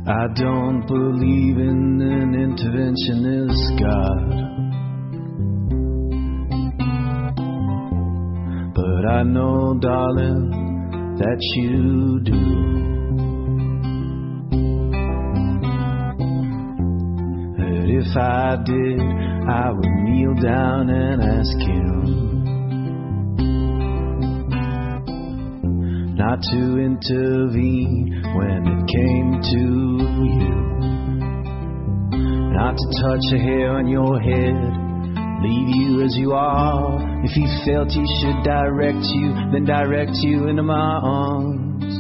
I don't believe in an interventionist God, but I know, darling, that you do. That if I did, I would kneel down and ask him not to intervene when it came to you, not to touch a hair on your head, leave you as you are. If he felt he should direct you, then direct you into my arms,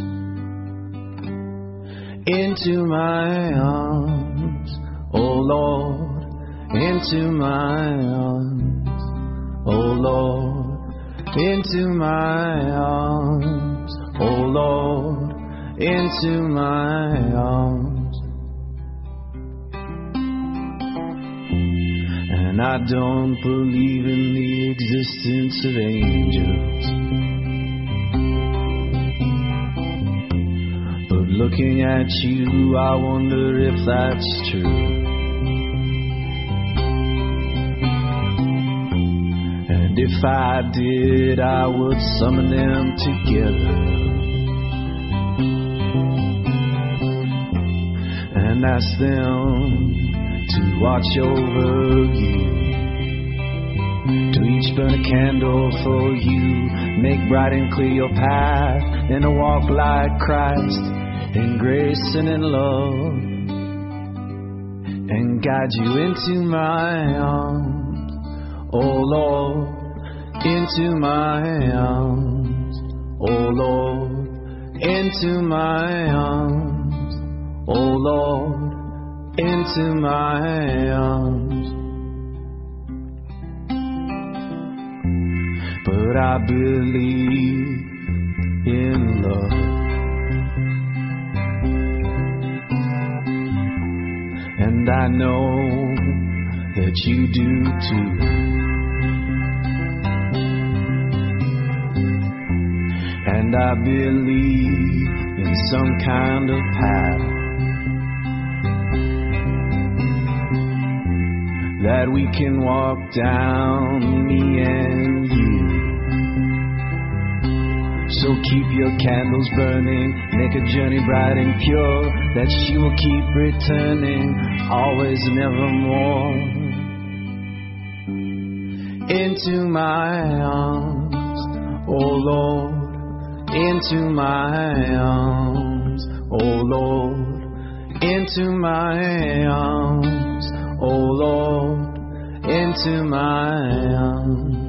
into my arms, oh Lord, into my arms, oh Lord, into my arms, oh Lord, into my arms. And I don't believe in the existence of angels, but looking at you, I wonder if that's true. And if I did, I would summon them together and ask them to watch over you, to each burn a candle for you, make bright and clear your path, and to walk like Christ in grace and in love, and guide you into my arms, oh Lord, into my arms, oh Lord, into my arms, oh Lord, into my arms. But I believe in love, and I know that you do too. And I believe in some kind of path that we can walk down, me and you. So keep your candles burning, make a journey bright and pure, that she will keep returning, always and evermore. Into my arms, oh Lord, into my arms, oh Lord, into my arms, oh Lord, into my arms.